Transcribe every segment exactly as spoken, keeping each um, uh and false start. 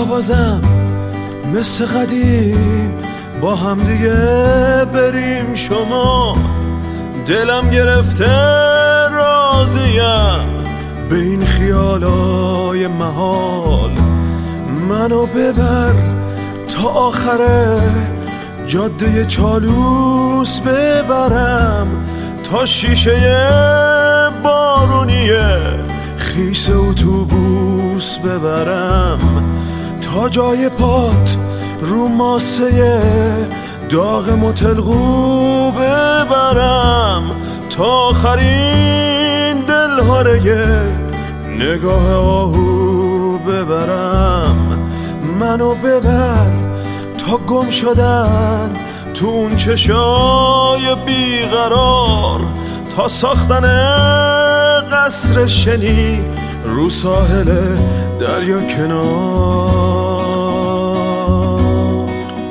بازم مثل قدیم با هم دیگه بریم شما. دلم گرفته راضیم به این خیالای محال. منو ببر تا آخره جاده چالوس ببرم، تا شیشه بارونیه خیس اتوبوس ببرم، تا جای پات رو ماسه داغ متلقو ببرم، تا آخرین دلهاره نگاه آهو ببرم. منو ببر تا گم شدن تو اون چشای بیقرار، تا ساختن قصر شنی رو ساحل دریا کنار.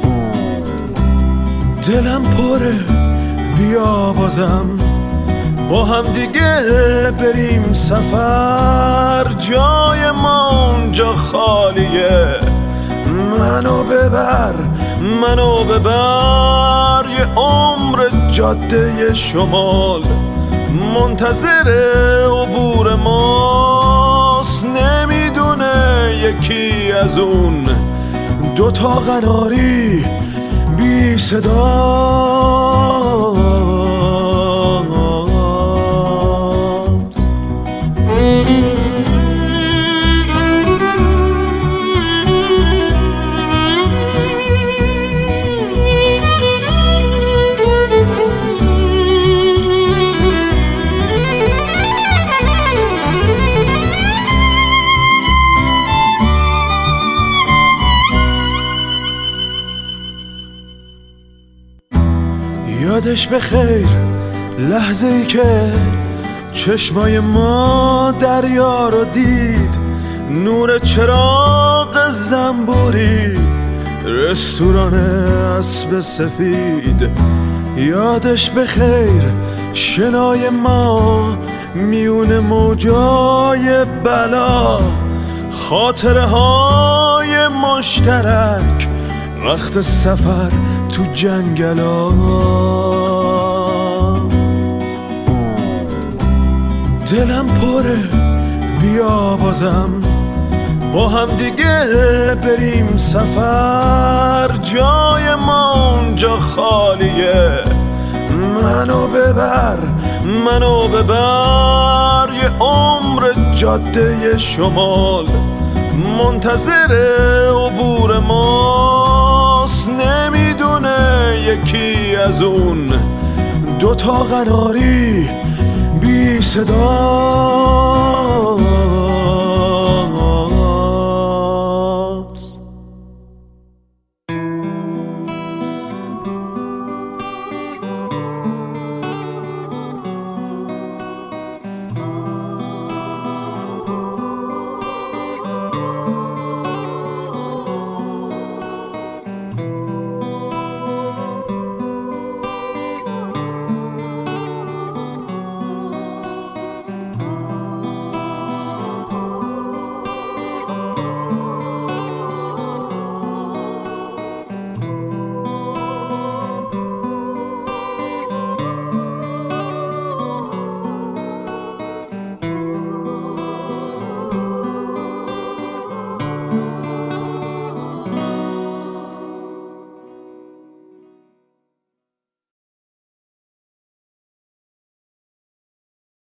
دلم پره بیا بازم با هم دیگه بریم سفر، جای ما اونجا خالیه. منو ببر منو ببر یه عمر جاده شمال منتظر عبور ماست. نمیدونه یکی از اون دوتا قناری بی صداست. یادش بخیر لحظه ای که چشمای ما دریا رو دید، نور چراغ زنبوری رستوران اسب سفید. یادش بخیر شنای ما میون موجای بلا، خاطره های مشترک وقت سفر تو جنگلا. دلم پره بیا بازم با هم دیگه بریم سفر، جای ما اونجا خالیه. منو ببر منو ببر یه عمر جاده شمال منتظر عبور ماست. نمیدونه یکی از اون دوتا قناری بی صدا